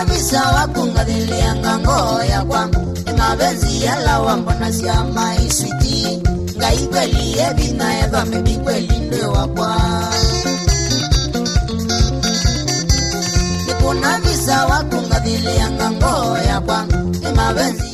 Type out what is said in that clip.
Nikuna visa wakungadhilia ngango ya kwa mabenzi yala wambona siama iswiti Ngaikweli ebina eva mebikweli nwe wakwa Nikuna visa wakungadhilia ngango ya kwa mabenzi